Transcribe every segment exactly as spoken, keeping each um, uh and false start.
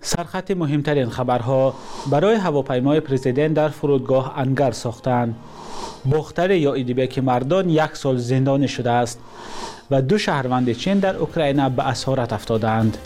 سرخط مهمترین خبرها برای هواپیمای پرزیدنت در فرودگاه انگر ساختند. بختر یا ایدیبک مردان یک سال زندانی شده است و دو شهروند چین در اوکراین به اسارت افتادند.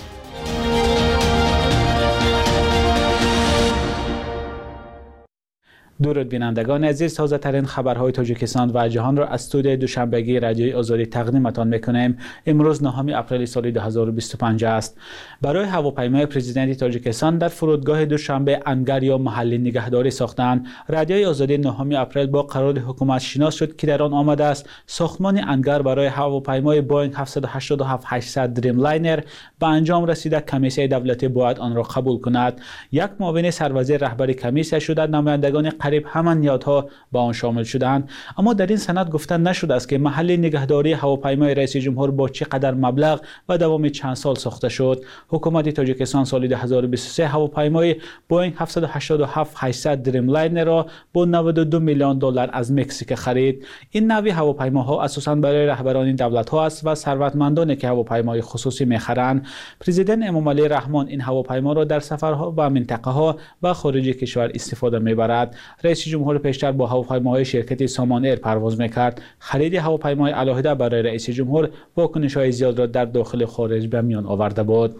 درود بینندگان عزیز، تازه ترین خبرهای تاجیکستان و جهان را از استودیوی دوشنبگی رادیوی آزادی تقدیمتان میکنیم. امروز نهم اپریل سال دو هزار و بیست و پنج است. برای هواپیمای پرزیدنت تاجیکستان در فرودگاه دوشنبه انگر یا محلی نگهداری ساختند. رادیوی آزادی نهم اپریل با قرار حکومت شناس شد که در آن آمده است ساختمان انگر برای هواپیمای بوینگ هفتصد و هشتاد و هفت هشتصد دریم لاینر به انجام رسیده. کمیسیون دولتی باید آن را قبول کند. یک معاون سروزیر رهبر کمیسیون شده، نمایندگان قریب همان نیازها با آن شامل شدند، اما در این سند گفته نشده است که محل نگهداری هواپیمای رئیس جمهور با چقدر مبلغ و دوام چند سال ساخته شد. حکومت تاجیکستان سال دو هزار و بیست و سه هواپیمای بوینگ هفتصد و هشتاد و هفت هشتصد دریم لاینر را با نود و دو میلیون دلار از مکزیک خرید. این نوع هواپیماها اساساً برای رهبران دولت‌ها است و ثروتمندانی که هواپیمای خصوصی می‌خرند. پرزیدنت امامعلی رحمان این هواپیما را در سفرها و منطقه‌ها و خارج کشور استفاده می‌برد. رئیس جمهور پیشتر با هواپیماهای شرکت سامان ایر پرواز میکرد. خرید هواپیمای علاهده برای رئیس جمهور واکنش‌های زیاد را در داخل و خارج به میان آورده بود.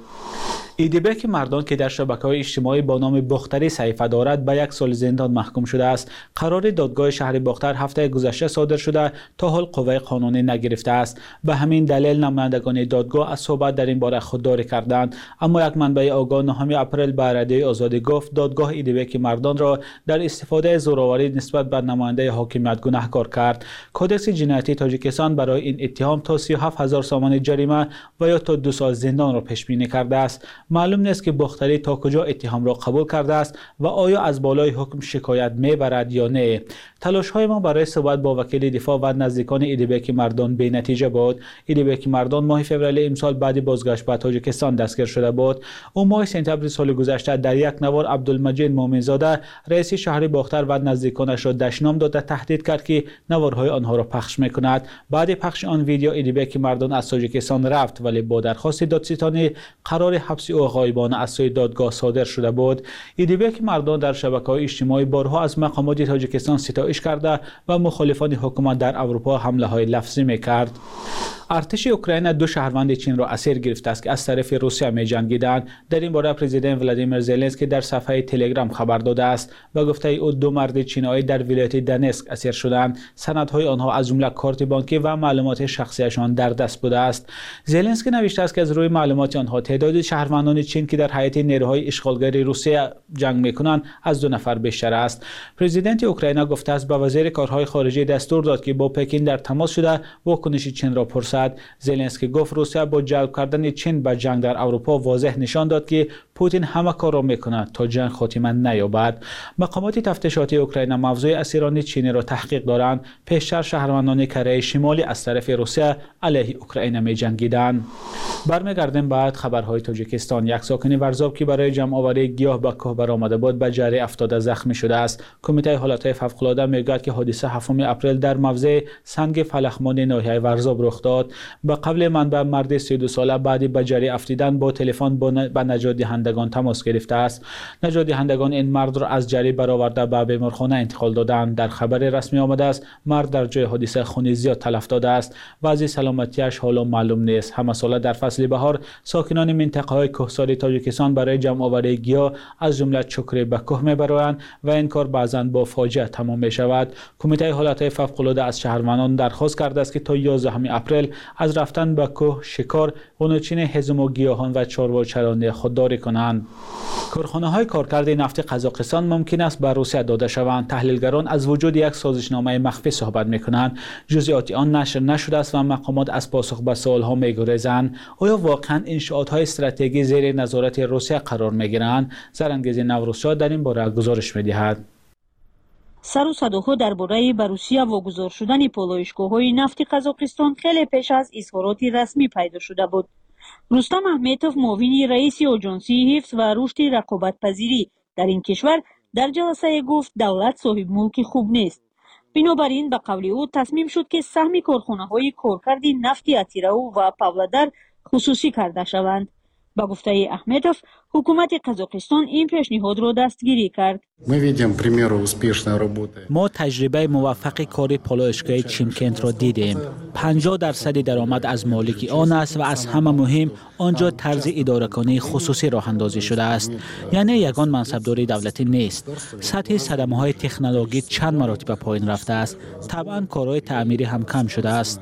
ایدیبک مردان که در شبکه‌های اجتماعی با نام بختری صحیفه دارد به یک سال زندان محکوم شده است. قرار دادگاه شهر بختر هفته گذشته صادر شده، تا حال قوه قانونی نگرفته است. به همین دلیل نمایندگان دادگاه از صحبت در این باره خودداری کردند، اما یک منبع آگاه نهم اپریل به رادیوی آزادی گفت دادگاه ایدیبک مردان را در استفاده زورآوری نسبت به نماینده حاکمیت گناهکار کرد. کدکس جنایتی تاجیکستان برای این اتهام تا سی و هفت هزار سومن جریمه و یا تا دو سال زندان را پیش بینی کرده است. معلوم نیست که بختری تا کجا اتهام را قبول کرده است و آیا از بالای حکم شکایت میبرد یا نه. تلاش های ما برای صحبت با وکیل دفاع و نزدیکان ایدیبک مردان بی نتیجه بود. ایدیبک مردان ماه فوریه امسال بعد بازگشت به تاجیکستان دستگیر شده بود. او ماه سپتامبر سال گذشته در یک نوار عبدالمجید مومنزاده رئیس شهر بختر و نزدیکانش را دشنام داد و تهدید کرد که نوارهای آنها را پخش میکند. بعد پخش آن ویدیو ایدیبک مردان از تاجیکستان رفت، ولی با درخواست دادستانی قرار حبس او غایبانه از سوی دادگاه صادر شده بود. ایدیبک مردان در شبکه‌های اجتماعی بارها از مقامات تاجیکستان ستایش کرده و مخالفان حکومت در اروپا حمله‌های لفظی میکرد. ارتش اوکراین دو شهروند چین را اسیر گرفته است که از طرف روسیه می جنگیدند. در این باره پرزیدنت ولادیمیر زلنسکی در صفحه تلگرام خبر داده است و گفته او دو مرد چینایی در ولایت دنسک اسیر شدند. سندهای آنها از جمله کارت بانکی و معلومات شخصیشان در دست بوده است. زلنسکی نوشته است که از روی معلومات آنها تعداد شهروندان چین که در حیاط نیروهای اشغالگر روسیه جنگ میکنند از دو نفر بیشتر است. پرزیدنت اوکراین گفته است به وزیر کارهای خارجه دستور داد که با پکین در تماس شده واکنش چین را پرسد. زلنسکی گفت روسیه با جلب کردن چین به جنگ در اروپا واضح نشان داد که پوتین همه کار را میکند تا جنگ خاتمه نیابد. مقامات تفتیشاتی اوکراین موضوع اسیران چینی را تحقیق دارند. پیشتر شهروندان کره شمالی از طرف روسیه علیه اوکراین می جنگیدند. برمیگردیم بعد خبرهای تاجیکستان. یک ساکن ورزاب که برای جمع آوری گیاه به کوه برآمده بود به جریان افتاده زخمی شده است. کمیته حالات فوق‌العاده میگوید که حادثه هفتم اپریل در موضع سنگ فلخمان ناحیه ورزاب رخ داد. به قبل منبع مرد سی و دو ساله بعد به جریان افتیدن با تلفن با نجات دهندگان تماس گرفته است. نجات دهندگان این مرد را از جریان برآورده به بیمارخانه انتقال دادند. در خبر رسمی آمده است مرد در جای حادثه خون زیاد تلف داده است. وضع سلامتیش حالا معلوم نیست. همه ساله در فصل بهار ساکنان منطقه‌های کوهساری تاجیکستان برای جمع آوری گیاه از جمله چکره به کوه میبرند و این کار بعضاً با فاجعه تمام می شود. کمیته حالات فوق‌العاده از شهروندان درخواست کرده است که تا یازدهم اپریل از رفتن به کوه، شکار، قنوچین هضم و گیاهان و چارواچرانی خودداری کنند. کارخانه‌های کارکرد نفت قزاقستان ممکن است به روسیه داده شوند. تحلیلگران از وجود یک سازشنامه مخفی صحبت می‌کنند. جزئیات آن نشر نشده است و مقامات از پاسخ به سوال‌ها می‌گریزند. آیا واقعاً انشاءات‌های استراتژیکی زیر نظارت روسیه قرار می‌گیرند؟ زرانگیز نوروزشاه در این باره گزارش می‌دهد. سر و صداها درباره به روسیه واگذار شدن پالایشگاه‌های نفت قزاقستان خیلی پیش از اظهارات رسمی پیدا شده بود. رستم احمدتوف معاون رئیس آژانسی حفظ و رشد رقابت‌پذیری در این کشور در جلسه گفت دولت صاحب ملک خوب نیست. بنابراین به قول او تصمیم شد که سهم کارخانه‌های کارکرد نفت اتیراو و پاولادر خصوصی کرده شوند. با گفته احمدوف حکومت قزاقستان این پیشنهاد را دستگیری کرد. ما تجربه موفق کار پالایشگاه چیمکنت را دیدیم. پنجاه درصد درآمد از مالک آن است و از همه مهم آنجا طرز اداره‌کنی خصوصی راه اندازی شده است. یعنی یگان منصبداری دولتی نیست. سطح صدمه‌های تکنولوژی چند مراتب پایین رفته است. طبعا کارهای تعمیری هم کم شده است.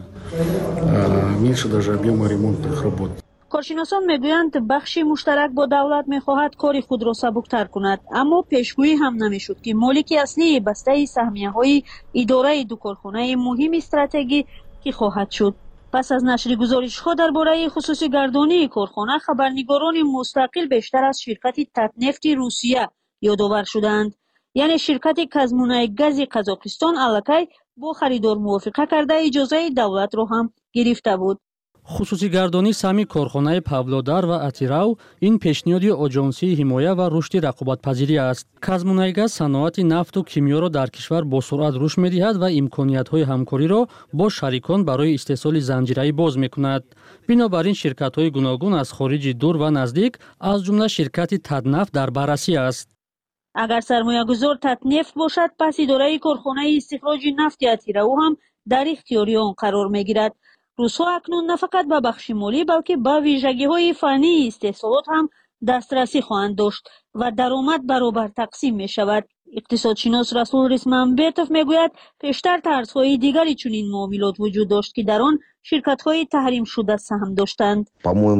کارشناسان میگویند بخش مشترک با دولت میخواهد کار خود را سبکتر کند، اما پیشگویی هم نمیشد که مالک اصلی بسته سهمیه های اداره دو کارخانه مهم استراتژی کی خواهد شد. پس از نشر گزارش ها درباره خصوصی گردانی کارخانه، خبرنگاران مستقل بیشتر از شرکت تاتنفت روسیه یادآور شدند. یعنی شرکت کازمونای گاز قزاقستان الکی با خریدار موافقه کرده اجازه دولت را هم گرفته بود. خصوصی گردانی سهمی کارخانه پاولودار و اتیراو این پیشنهادی آژانسی حمایه و رشد رقابت‌پذیری است. کازمونایگاز صنعت نفت و کیمیا را در کشور با سرعت رشد می‌دهد و امکانیت‌های همکاری را با شریکان برای استحصال زنجیره‌ای باز می‌کند. بنابراین شرکت‌های گوناگون از خارج دور و نزدیک از جمله شرکت تاتنفت در بررسی است. اگر سرمایه‌گذار تاتنفت باشد، پس اداره کارخانه استخراج نفت اتیراو هم در اختیار آن قرار می‌گیرد. روس‌ها اکنون نه فقط به بخش مالی بلکه به ویژگی‌های فنی استحصالات هم دسترسی خواهند داشت و درآمد برابر تقسیم می‌شود. اقتصادشناس رسول رسمنبتوف میگوید پیشتر طرزهای دیگری چنین معاملات وجود داشت که در آن شرکت‌های تحریم شده سهم داشتند.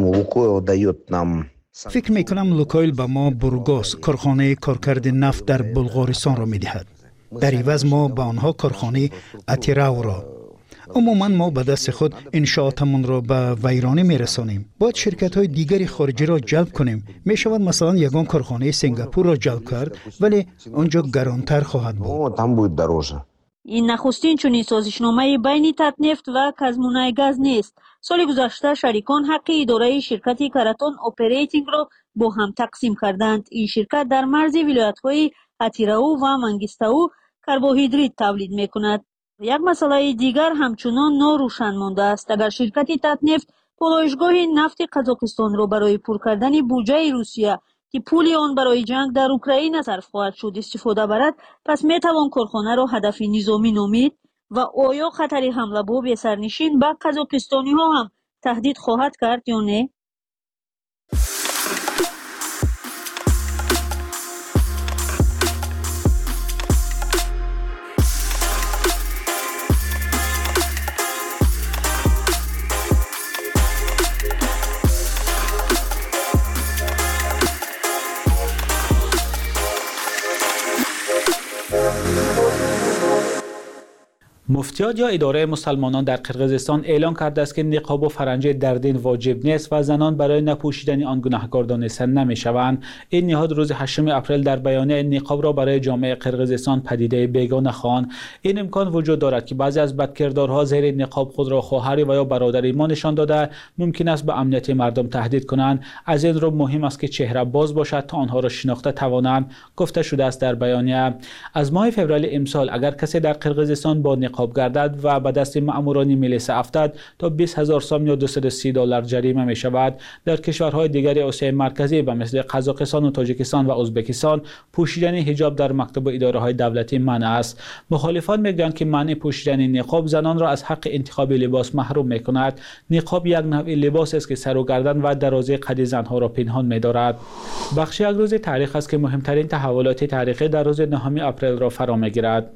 فکر می‌کنم لوکویل به ما بورگاس کارخانه کارکرد نفت در بلغارستان را می‌دهد. در عوض ما به آنها کارخانه اتیراو را. عموما ما به دست خود انشاءاتمون را به ویرانه میرسانیم. باید شرکت های دیگری خارجی را جلب کنیم. می شود مثلا یگان کارخانه سنگاپور را جلب کرد، ولی آنجا گرانتر خواهد بود. این نخستین چنین سازشنامه بین تاتنفت و کازمونایگاز نیست. سال گذشته شریکان حق اداره شرکت کراتون اپریتینگ را با هم تقسیم کردند. این شرکت در مرز ولایت‌های اتیراو و منگیستاو کربوهیدرات تولید می‌کند. یک مسئله دیگر همچنان ناروشن مانده است. اگر شرکت تاتنفت پالایشگاه نفت قزاقستان را برای پر کردن بودجه روسیه که پول آن برای جنگ در اوکراین صرف خواهد شد استفاده برد، پس می توان کارخانه را هدف نظامی نامید و آیا خطر حمله به سرنشین به قزاقستانی ها هم تهدید خواهد کرد یا نه؟ مفتیات یا اداره مسلمانان در قرقیزستان اعلام کرده است که نقاب و فرنجه در دین واجب نیست و زنان برای نپوشیدن آن گناهکار دانسته نمی‌شوند. این نهاد روز هشتم اپریل در بیانیه نقاب را برای جامعه قرقیزستان پدیده بیگانه خواند. این امکان وجود دارد که بعضی از بدکردارها زیر نقاب خود را خواهری و یا برادری ما نشان داده ممکن است به امنیت مردم تهدید کنند. از این رو مهم است که چهره باز باشد تا آنها را شناخته توانند، گفته شده است در بیانیه. از ماه فوریه امسال اگر کسی در قرقیزستان با نقاب گردد و به دست مأموران ملیسه افتد تا بیست هزار سوم یا دویست و سی دلار جریمه می شود. در کشورهای دیگر آسیای مرکزی به مثل قزاقستان و تاجیکستان و ازبکستان پوشیدن حجاب در مکتب و اداره های دولتی منع است. مخالفان میگویند که منع پوشیدن نقاب زنان را از حق انتخاب لباس محروم می کند. نقاب یک نوع لباس است که سر و گردن و درازه قد زنها را پنهان می دارد. بخش یک روز تاریخ است که مهمترین تحولات تاریخی در روز نهم اپریل را فرا می گیرد.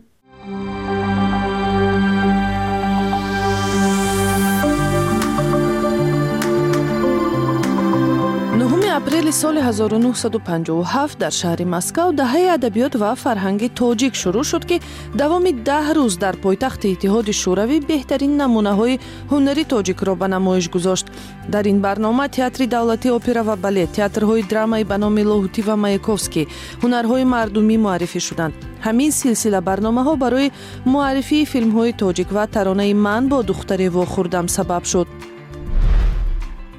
اپریل سال هزار و نهصد و پنجاه و هفت در شهر مسکو دهه ادبیات و فرهنگ تاجیک شروع شد که دوام ده روز در پایتخت اتحاد شوروی بهترین نمونه‌های هنری تاجیک را به نمایش گذاشت. در این برنامه تئاتر دولتی، اپرا و بالت، تئاترهای درامایی به نام لاهوتی و مایاکوفسکی، هنرهای مردمی معرفی شدند. همین سلسله برنامه‌ها برای معرفی فیلم‌های تاجیک و ترانه من با دختر واخوردم سبب شد.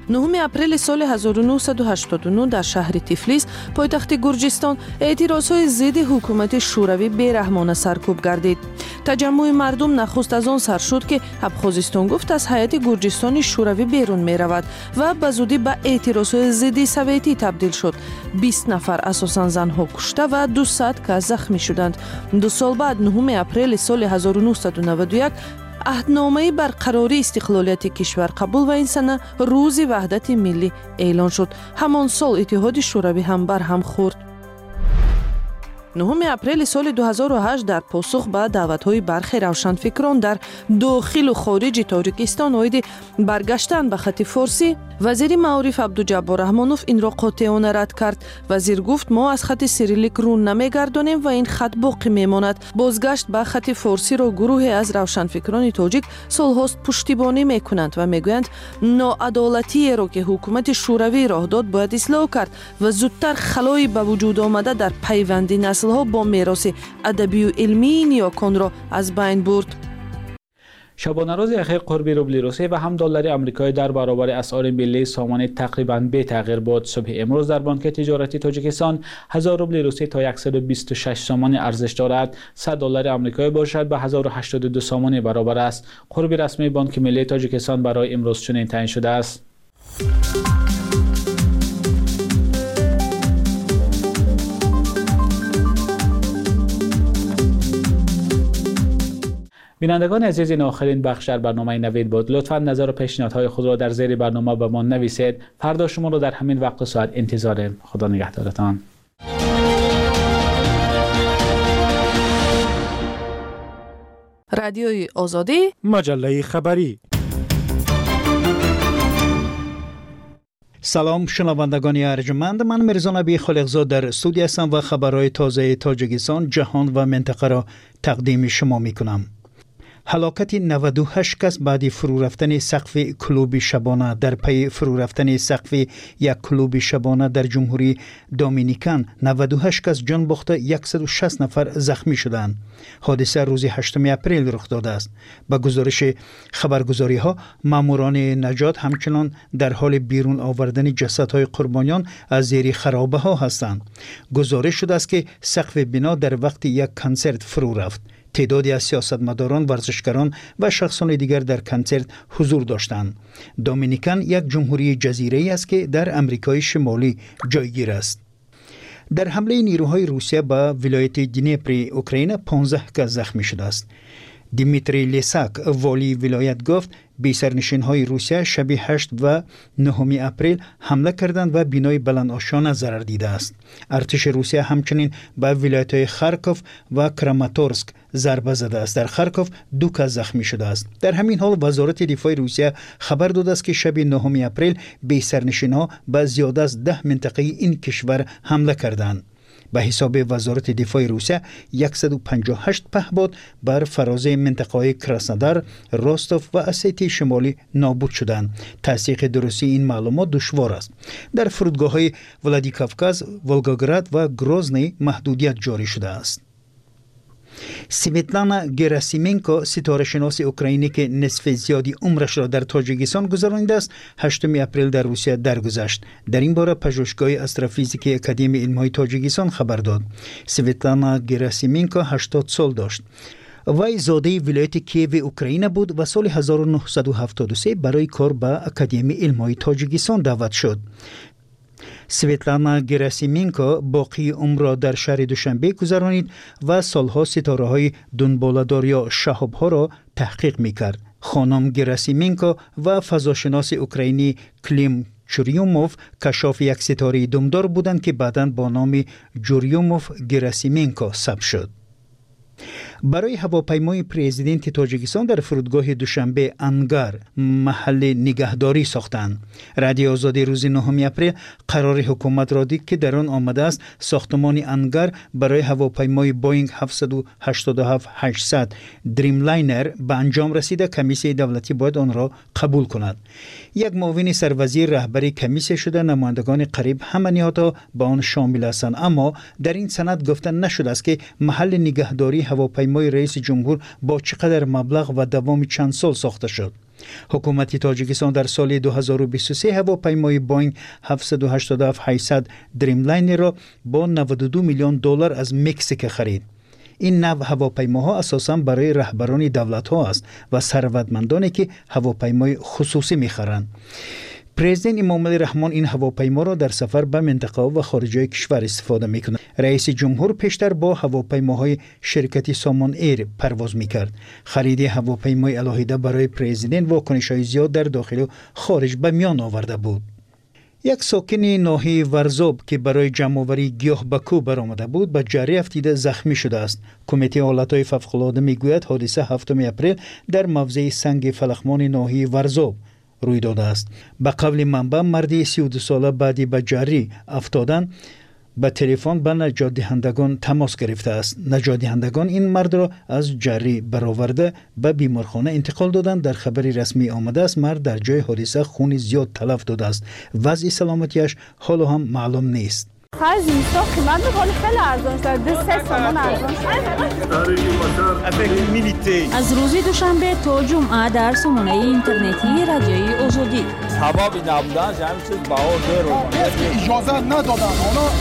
نهم اپریل سال هزار و نهصد و هشتاد و نه در شهر تیفلیس پایتخت گرجستان اعتراضهای ضد حکومت شوروی بیرحمانه سرکوب گردید. تجمع مردم نخست از آن سر شد که ابخازستان گفت از هیئت گرجستان شوروی بیرون می رود و به زودی به اعتراضهای ضد سوویتی تبدیل شد. بیست نفر اساساً زنها کشته و دویست که زخمی شدند. دو سال بعد نهم اپریل سال هزار و نهصد و نود و یک عهدنامه برقراری استقلالیت کشور قبول و این سنه روز وحدت ملی اعلان شد. همان سال اتحاد شوروی هم بر هم خورد. نهم اپریل سال دو هزار و هشت در پاسخ به دعوت‌های برخی روشنفکران در داخل و خارج تاجیکستان اومد برگشتن به خط فارسی، وزیر معارف عبدالجبار رحمانوف این را قاطعانه رد کرد. وزیر گفت ما از خط سیریلیک رو نمیگردانیم و این خط باقی میماند. بازگشت به خط فارسی را گروهی از روشنفکران تاجیک سالهاست پشتیبانی میکنند و میگویند ناعدالتی را که حکومت شوروی راه داد باید اصلاح کرد و زودتر خلایی به وجود آمده در پیوند نسل ها با میراث ادبی و علمی نیاکان را از بین برد. شبانه روز اخیر قرب روبل روسی و هم دلار آمریکایی در برابر اسعار ملی سامان تقریباً بی تغییر بود. صبح امروز در بانک تجارتی تاجیکستان هزار روبل روسی تا صد و بیست و شش سامان ارزش دارد. صد دلار آمریکایی باشد به هزار و هشتاد و دو سامان برابر است. قرب رسمی بانک ملی تاجیکستان برای امروز چنین تعیین شده است. بینندگان عزیز، این آخرین بخش در برنامه نوید بود. لطفاً نظر و پیشنهادهای خود را در زیر برنامه به ما نویسید. فردا شما را در همین وقت و ساعت انتظاریم. خدا نگهدارتان. رادیوی آزادی، مجله خبری. سلام شنوندگان ارجمند، من میرزا نبی خالقزاد در استودیو هستم و خبرهای تازه تاجیکستان، جهان و منطقه را تقدیم شما میکنم. هلاکت نود و هشت کس بعد فرو رفتن سقف کلوب شبانه. در پی فرو رفتن سقف یک کلوب شبانه در جمهوری دومینیکن نود و هشت کس جان باخته، صد و شصت نفر زخمی شدند. حادثه روز هشتم اپریل رخ داده است. با گزارش خبرگزاری ها، ماموران نجات همچنان در حال بیرون آوردن جسدهای قربانیان از زیر خرابه ها هستند. گزارش شده است که سقف بنا در وقت یک کنسرت فرو رفت. تعدادی از سیاستمداران، ورزشکاران و شخصان دیگر در کنسرت حضور داشتند. دومینیکن یک جمهوری جزیره‌ای است که در امریکای شمالی جایگیر است. در حمله نیروهای روسیه به ولایت دنیپر اوکراین پانزده کس زخمی شده است. دیمیتری لیساک والی ولایت گفت بی سرنشین‌های روسیه شب هشت و نهم اپریل حمله کردند و بینای بلندآشانه ضرر دیده است. ارتش روسیه همچنین به ولایت‌های خارکوف و کراماتورسک ضربه زده است. در خارکوف دو کس زخمی شده است. در همین حال وزارت دفاع روسیه خبر داده است که شب نهم اپریل بی سرنشین‌ها به زیاده از ده منطقه این کشور حمله کردند. به حساب وزارت دفاع روسیه صد و پنجاه و هشت پهپاد بر فرازه منطقه‌های کراسنودار، روستوف و اسیتی شمالی نابود شدند. تصدیق درستی این معلومات دشوار است. در فرودگاه‌های ولادیکاوکاز، ولگاگراد و گروزنی محدودیت جاری شده است. سویتلانا گراسیمنکو، ستاره شناس اوکراینی که نصف زیادی عمرش را در تاجیکستان گذرانیده است، هشتم اپریل در روسیه درگذشت. در این باره پژوهشگاه استروفیزیک اکادمی علم‌های تاجیکستان خبر داد. سویتلانا گراسیمنکو هشتاد سال داشت. وی زاده ولایت کیو اوکراین بود و سال هزار و نهصد و هفتاد و سه برای کار به اکادمی علم‌های تاجیکستان دعوت شد. سویتلانا گراسیمنکو باقی عمر را در شهر دوشنبه گذرانید و سالها ستاره های دنباله‌دار یا شهاب ها را تحقیق میکرد. خانم گراسیمنکو و فضاشناس اوکراینی کلیم چوریوموف کشاف یک ستاره دمدار بودند که بعداً با نام جوریوموف گراسیمنکو ثبت شد. برای هواپیمای پرزیدنت تاجیکستان در فرودگاه دوشنبه انگار محل نگهداری ساختند. رادیو آزادی روز نهم اپریل قرار حکومت را دید که در آن آمده است ساختمان انگار برای هواپیمای بوینگ هفتصد و هشتاد و هفت هشتصد دریم لاینر به انجام رسیده. کمیسیون دولتی باید آن را قبول کند. یک معاون سروزیر رهبری کمیسیون شده. نمایندگان قریب همه نهادها به آن شامل هستند، اما در این سند گفته نشده است که محل نگهداری هواپیمای رئیس جمهور با چقدر مبلغ و دوام چند سال ساخته شد. حکومت تاجیکستان در سال دو هزار و بیست و سه هواپیمای بوینگ هفتصد و هشتاد و هفت هشتصد دریملاینر را با نود و دو میلیون دلار از مکزیک خرید. این نوع هواپیماها اساساً برای رهبران دولت‌ها است و ثروتمندانی که هواپیمای خصوصی می‌خرند. پرزیدنت امام علی رحمان این هواپیما را در سفر به منطقه و خارج کشور استفاده می‌کند. رئیس جمهور پیشتر با هواپیماهای شرکت سامان ایر پرواز می‌کرد. خرید هواپیمای علاهیده برای پرزیدنت واکنش‌های زیاد در داخل و خارج به میان آورده بود. یک ساکن ناحیه ورزاب که برای جمع‌آوری گیاه به کوه برآمده بود به جری افتیده زخمی شده است. کمیته حالت‌های فوق‌العاده میگوید حادثه هفتم اپریل در موضع سنگ فلخمان ناحیه ورزاب روی داده است. به قول منبع مردی سی و دو ساله بعدی به جری افتادن به تلفن به نجات دهندگان تماس گرفته است. نجات دهندگان این مرد را از جری برآورده به بیمارخانه انتقال دادند. در خبری رسمی آمده است مرد در جای حادثه خون زیاد تلف داده است. وضع سلامتیش حالا هم معلوم نیست. خرج اینستا قیمت می‌کنه خیلی ارزان شده. دو سه تومان ارزان شده. از روز دوشنبه تا جمعه در سامانه اینترنتی رادیوی آزادی. سبب نبودن همین چیز بهار داره. اجازه ندادن.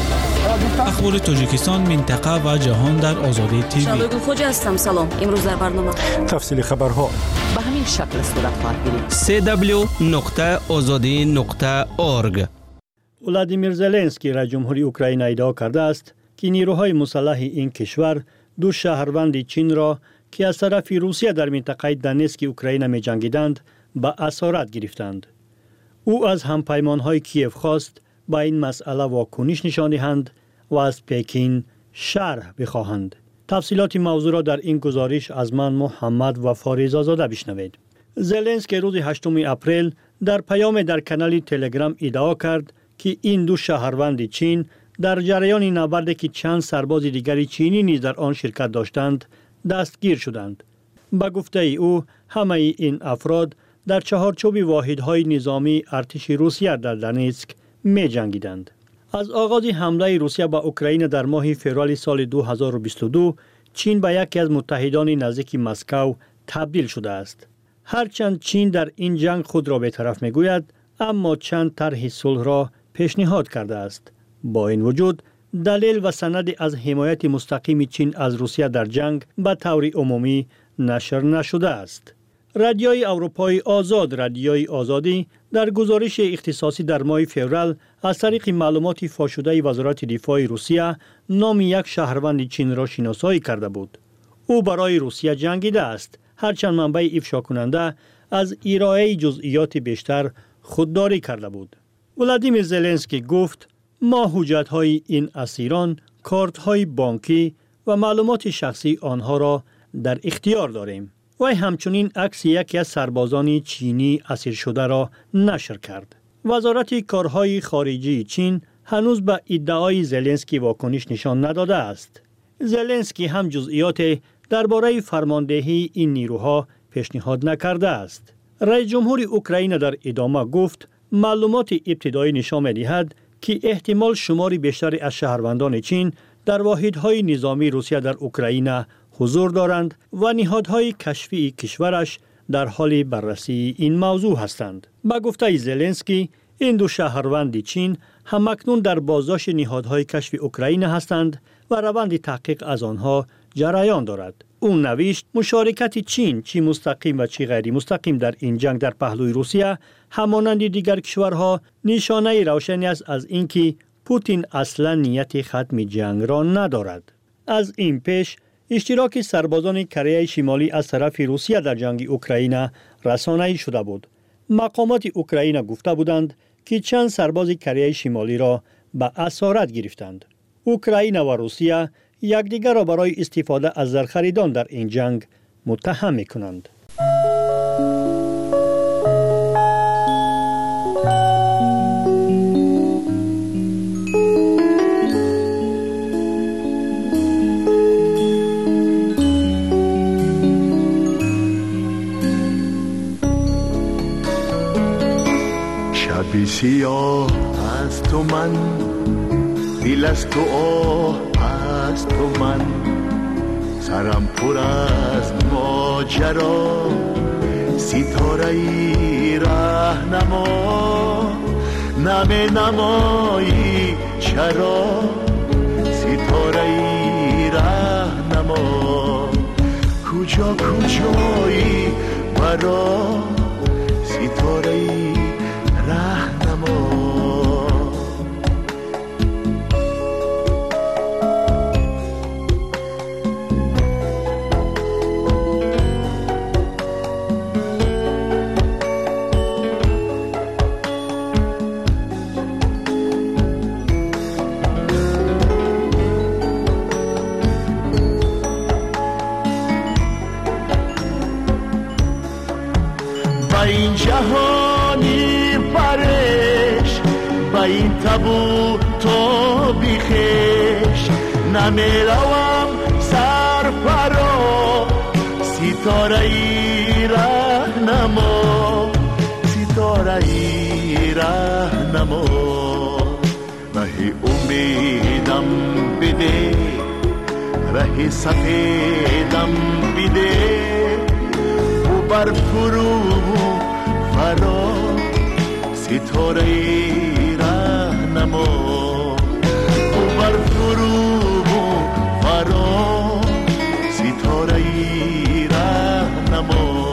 اخبار تاجیکستان، منطقه و جهان در آزادی تیوی. شادو خوجا هستم. سلام. امروز در برنامه تفصیل خبرها به همین شکل صورت خواهد گرفت. سی دبلیو نقطه آزادی نقطه اورگ. ولادیمیر زلنسکی رئیس جمهوری اوکراین ادعا کرده است که نیروهای مسلح این کشور دو شهروند چین را که از طرف روسیه در منطقه دنیسک اوکراین می جنگیدند به اسارت گرفتند. او از همپیمانهای کیف خواست با این مسئله واکنش نشان دهند و از پکین شرح بخواهند. تفصیلات موضوع را در این گزارش از من محمد و فاریزاده بشنوید. زلنسکی روز هشتم اپریل در پیام در کانال تلگرام ادعا کرد که این دو شهروند چین در جریان نبردی که چند سرباز دیگری چینی نیز در آن شرکت داشتند دستگیر شدند. به گفته او همه این افراد در چهارچوب واحدهای نظامی ارتش روسیه در دنیسک می جنگیدند. از آغاز حمله روسیه به اوکراین در ماه فوریه سال دو هزار و بیست و دو چین به یکی از متحدان نزدیک مسکو تبدیل شده است. هرچند چین در این جنگ خود را بی‌طرف میگوید، اما چند طرح صلح را پیشنهاد کرده است. با این وجود دلیل و سند از حمایت مستقیم چین از روسیه در جنگ به طور عمومی نشر نشده است. رادیوی اروپای آزاد رادیوی آزادی در گزارش اختصاصی در ماه فوریه از طریق معلومات فاش شده وزارت دفاع روسیه نام یک شهروند چین را شناسایی کرده بود. او برای روسیه جنگیده است، هرچند منبع افشا کننده از ارائه جزئیات بیشتر خودداری کرده بود. ولادیمیر زلنسکی گفت ما حجت‌های این اسیران، کارت‌های بانکی و معلومات شخصی آنها را در اختیار داریم. و همچنین عکس یکی از سربازان چینی اسیر شده را نشر کرد. وزارت کارهای خارجی چین هنوز به ادعای زلنسکی واکنش نشان نداده است. زلنسکی هم جزئیات درباره فرماندهی این نیروها پیشنهاد نکرده است. رئیس جمهور اوکراین در ادامه گفت معلومات ابتدایی نشان می‌دهد که احتمال شماری بیشتری از شهروندان چین در واحدهای نظامی روسیه در اوکراین حضور دارند و نهادهای کشفی کشورش در حال بررسی این موضوع هستند. با گفته زلنسکی این دو شهروند چین همکنون در بازداشت نهادهای کشفی اوکراین هستند و روند تحقیق از آنها جریان دارد. او نوشت مشارکت چین چی مستقیم و چی غیر مستقیم در این جنگ در پهلوی روسیه همانند دیگر کشورها نشانه روشنی است از اینکه پوتین اصلا نیت ختم جنگ را ندارد. از این پیش اشتراک سربازان کره شمالی از طرف روسیه در جنگ اوکراین رسانه‌ای شده بود. مقامات اوکراین گفته بودند که چند سرباز کره شمالی را به اسارت گرفتند. اوکراین و روسیه یکدیگر را برای استفاده از زر خریدن در این جنگ متهم می‌کنند. شبی سیاه از تو من، دل از تو آه از تو من، سرم پر از ماجرا، ستاره ای راهنما نمی نمایی چرا ستاره ای راهنما کجا کجایی برا ستاره ای راهنما با این جهانی پرش با این تبو تو بیخش نمیروم سر پرا ستاره ای راهنما ستاره ای راهنما ره امیدم بده ره سفیدم بده بر فرو فرا ستاره ای راهنما بر فرو فرا ستاره ای راهنما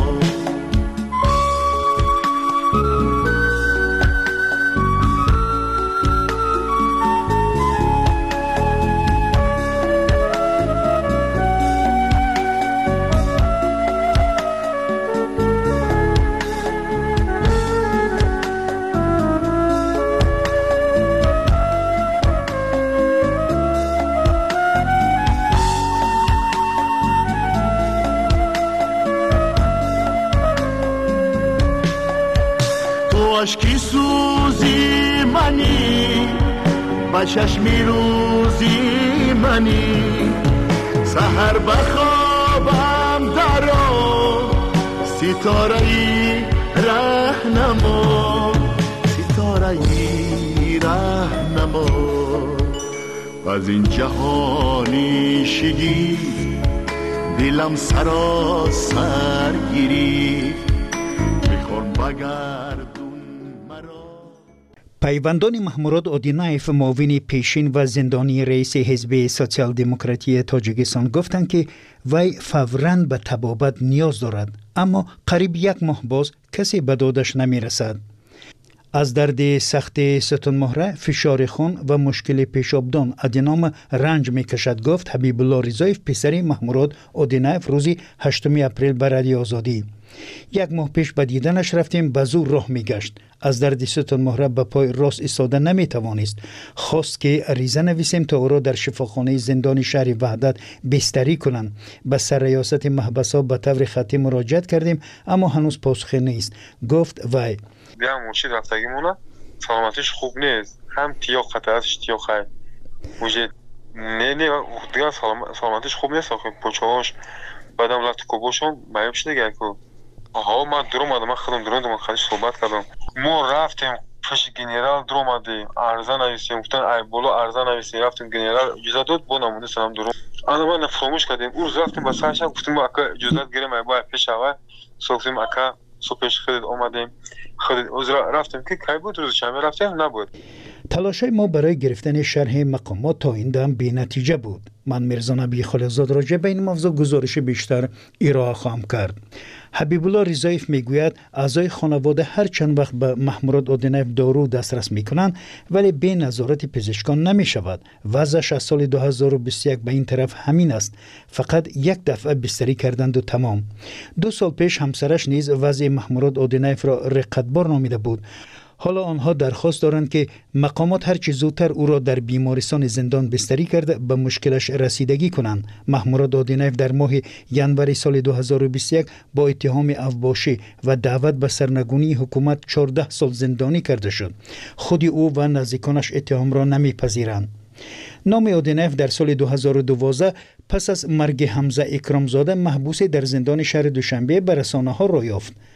عشقی سوزی منی با چشمی روزی منی سحر بخوابم درا ستاره ای راهنما ستاره ای راهنما از این جهانی شگی دلم سراسر گیری میخوام بگردون پیوندان محمود اودینایف معاون پیشین و زندانی رئیس حزب سوسیال دموکراتی تاجیکستان گفتند که وی فوراً به طبابت نیاز دارد، اما قریب یک ماه باز کسی به دادش نمی رسد. از درد سخت ستون مهره، فشار خون و مشکل پیشابدان ادینام رنج می کشد، گفت حبیب الله رضایف پسر محمود اودینایف روزی هشتم اپریل به رادیو آزادی. یک ماه پیش به دیدنش رفتیم، به زور راه می گشت. از درد ستون مهره به پای راست ایستاده نمی توانست. خواست که عریضه نویسیم تا او را در شفاخانه زندان شهر وحدت بستری کنند. به سر ریاست محبس‌ها به طور خطی مراجعت کردیم، اما هنوز پاسخی نیست. گفت وی دیگه مرشد رفتگیمونه سلامتیش خوب نیست، هم تیاق خطر هستش تیاق خیلی موجه نه نه دیگه سلامتیش خوب نیست. آخه پوچهاش بعدم رفت کوبوشم معیوبش دیگه که آها من درم آدم خودم درم دم خودش صحبت کردم. ما رفتیم پیش گنرال درم آدی ارزا نویسیم گفتن ای بالا ارزا نویسیم رفتیم گنرال اجازه داد با نمونه سلام درم انا ما نفهمش کردیم اون رفتیم با سرش گفتیم اکا اجازه گیریم ای با پیش اول گفتیم اکا سو پیش خرید اومدیم خرید عذر رفتیم که کی بود روز شنبه رفتیم نبود. تلاشای ما برای گرفتن شرح مقامات تا این دم بی نتیجه بود. من میرزا نبی خالقزاد راجع به این موضوع گزارش بیشتر ارائه خواهم کرد. حبیب الله رضایف میگوید اعضای خانواده هر چند وقت به محمود اودینایف دارو دسترس میکنند ولی به نظارت پزشکان نمیشود. وضعش از سال دو هزار و بیست و یک به این طرف همین است. فقط یک دفعه بستری کردند و تمام. دو سال پیش همسرش نیز وضع محمود اودینایف را رقتبار نامیده بود. حالا آنها درخواست دارند که مقامات هر چه زودتر او را در بیمارستان زندان بستری کرده به مشکلش رسیدگی کنند. محمود اودینایف در ماه ژانویه سال دو هزار و بیست و یک با اتهام اوباشی و دعوت به سرنگونی حکومت چهارده سال زندانی کرده شد. خود او و نزدیکانش اتهام را نمیپذیرند. نام اودینایف در سال دو هزار و دوازده پس از مرگ حمزه اکرامزاده محبوس در زندان شهر دوشنبه به رسانه‌ها را یافت.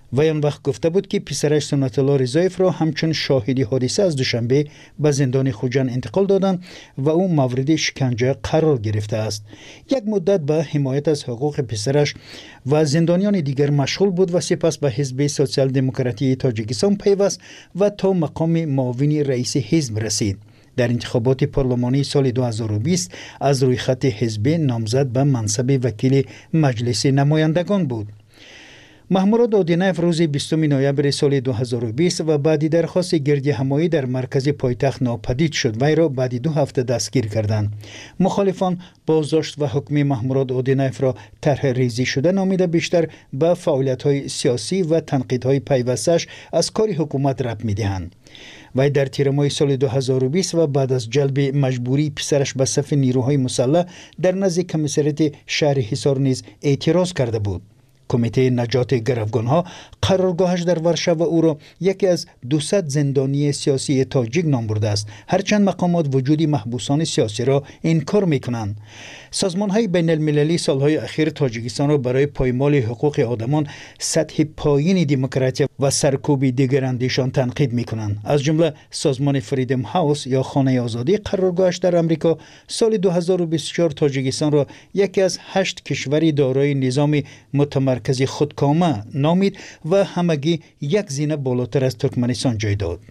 وی آن وقت گفته بود که پسرش سنت الله رضایف را همچون شاهدی حادثه از دوشنبه به زندان خوجند انتقال دادند و او مورد شکنجه قرار گرفته است. یک مدت به حمایت از حقوق پسرش و زندانیان دیگر مشغول بود و سپس به حزب سوسیال دموکراتی تاجیکستان پیوست و تا مقام معاون رئیس حزب رسید. در انتخابات پارلمانی سال دو هزار و بیست از روی خط حزب نامزد به منصب وکیل مجلس نمایندگان بود. محمود اودینایف روز بیستم نوامبر سال دو هزار و بیست و بعدی درخواست گردی همایی در مرکز پایتخت ناپدید شد. وی را بعد دو هفته دستگیر کردند. مخالفان بازداشت و حکم محمود اودینایف را طرح ریزی شده نامیده بیشتر به فعالیت‌های سیاسی و تنقیدهای پیوستش از کار حکومت ربط می‌دهند. وی در تیر ماه سال دو هزار و بیست و بعد از جلب مجبوری پسرش به صف نیروهای مسلح در نزد کمیسریت شهر حصار نیز اعتراض کرده بود. کمیته نجات گروگانها قرارگاهش در ورشو و او را یکی از دویست زندانی سیاسی تاجیک نام برده است، هرچند مقامات وجود محبوسان سیاسی را انکار میکنند. سازمان‌های بین المللی سالهای اخیر تاجیکستان را برای پایمال حقوق آدمان، سطح پایین دموکراسی و سرکوب دیگر اندیشان تنقید میکنند. از جمله سازمان فریدم هاوس یا خانه آزادی قرارگاهش در امریکا سال دو هزار و بیست و چهار تاجیکستان را یکی از هشت کشوری دارای نظام متمرکز خودکامه نامید و همگی یک زینه بالاتر از ترکمنستان جای داد.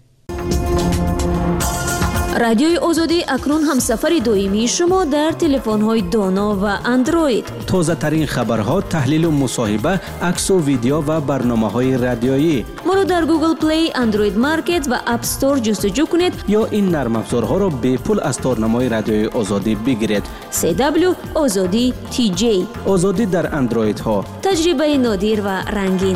رادیوی آزادی اکنون همسفر دائمی شما در تلفن‌های دانا و اندروید. تازه ترین خبرها، تحلیل و مصاحبه، عکس و ویدیو و برنامه‌های رادیویی. ما را در گوگل پلی، اندروید مارکت و اپ استور جستجو کنید یا این نرم افزارها را به پول از تارنمای رادیوی آزادی بگیرید. سی دبلیو آزادی تی جی. آزادی در اندروید ها. تجربه نادر و رنگین.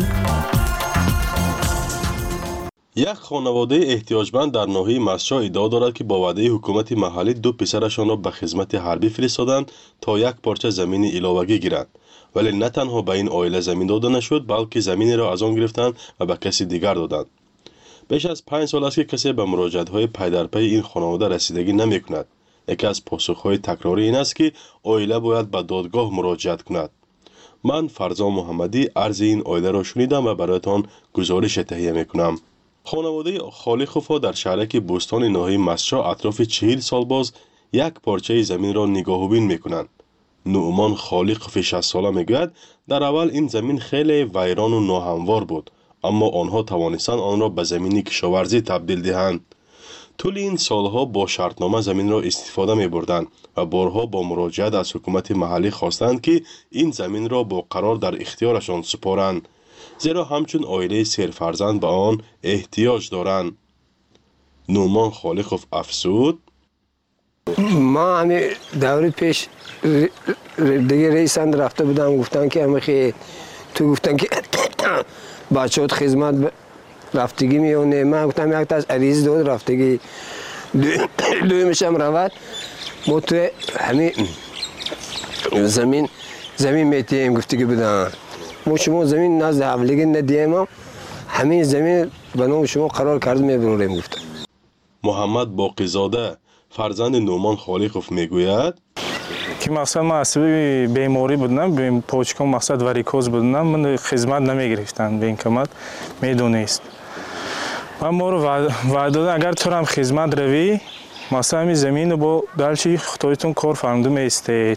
یک خانواده احتیاجمند در ناحیه مسجد ادعا دارد که با وعده حکومت محلی دو پسرشان را به خدمت حربی فرستادند تا یک پارچه زمین علاوگی گیرند، ولی نه تنها به این عائله زمین داده نشد بلکه زمین را از آن گرفتند و به کسی دیگر دادند. بیش از پنج سال است که کسی به مراجعت‌های پی در پی این خانواده رسیدگی نمی‌کند. یکی از پاسخ‌های تکراری این است که عائله باید به دادگاه مراجعت کند. من فرزان محمدی عرض این عائله را شنیدم و برایتان گزارش تهیه می‌کنم. خانواده خالقوفا در شهرک بوستان ناحیه مسجد اطراف چهل سال باز یک پارچه زمین را نگاهوبین میکنند. نعمان خالقوف شصت ساله میگوید در اول این زمین خیلی ویران و ناهموار بود، اما آنها توانستند آن را به زمین کشاورزی تبدیل دهند. طول این سالها با شرطنامه زمین را استفاده می بردند و بارها با مراجعت از حکومت محلی خواستند که این زمین را با قرار در اختیارشان سپارند، زیرا همچون عائله سرفرزند به آن احتیاج دارند. نومان خالقوف افزود: ما همین دوره پیش دیگه رئیسند رفته بودم، گفتن که همه خیلی تو گفتن که بچه‌ات خدمت رفتگی میونه. من گفتم یک تا از عریض داد رفتگی دوی میشم روید ما تو همین زمین زمین میتیم گفتگی بدن. ما شما زمین نزد حملگی ندیم، همین زمین به نام شما قرار کرده میبروریم گفتم. محمد باقیزاده فرزند نومان خالقوف میگوید که مقصد من اصلی بیماری بودم، بیم پوچکم مقصد واریکوز بودم، من خدمت نمیگرفتن به این کمت میدونست. من ما رو وعده دادن اگر تو هم خدمت روی مثلا همین زمین رو با دلچی خطایتون کار فرموده میستید،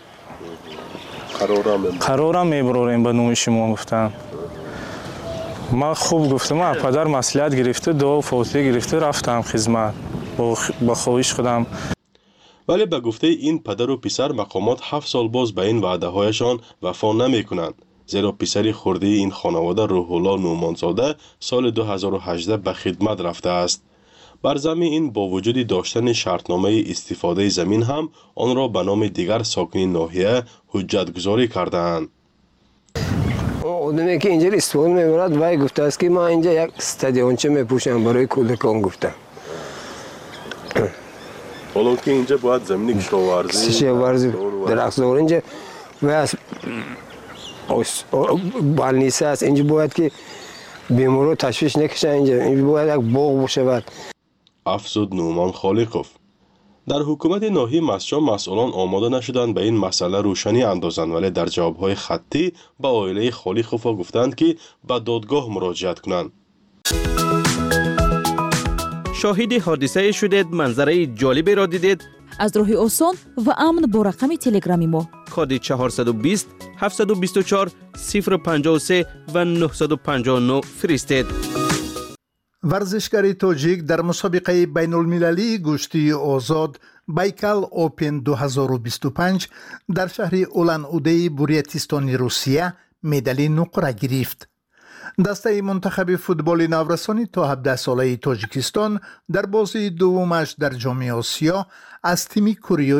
قرارم میبروریم به نوم شما گفتم. من خوب گفتم، من پدر مسئولیت گرفته دو فوتی گرفته رفتم خدمت با خواهش خودم. ولی به گفته این پدر و پسر مقامات هفت سال باز به این وعده هایشان وفا نمی کنند، زیرا پسری خرده این خانواده روح الله نومانزاده سال دو هزار و هجده به خدمت رفته است. بر زمین این با وجود داشتن شرطنامه استفاده زمین هم آن را به نام دیگر ساکنین ناحیه حجت گذاری کردند. آدمی که اینجا استفاده میبرد وای گفته است که ما اینجا یک استادیونچه میپوشم برای کودکان گفتم. حالا که اینجا باید زمین کشاورزی کشاورزی درختزار اینجا و بالنیسه است، اینجا باید که بیمارو تشویش نکشن، اینجا اینجا باید یک باغ باشه. افزود نومان خالقوف. در حکومت ناحیه مسجد مسئولان آماده نشدند به این مسئله روشنی اندازند، ولی در جوابهای خطی به عائله خالیخوفا گفتند که به دادگاه مراجعت کنند. شاهد حادثه شدید، منظره جالبی را دیدید؟ از راه آسان و امن با رقم تلگرامی ما کد چهارصد و بیست هفتصد و بیست و چهار صفر پنجاه و سه و نهصد و پنجاه و نه فرستید. ورزشکار تاجیک در مسابقه بین المللی گشتی آزاد بایکال اوپن دو هزار و بیست و پنج در شهر اولان اودهی بوریتیستان روسیه مدال نقره گرفت. دسته منتخب فوتبال نورسانی تا هفده ساله تاجیکستان در بازی دومش در جام آسیا از تیم کره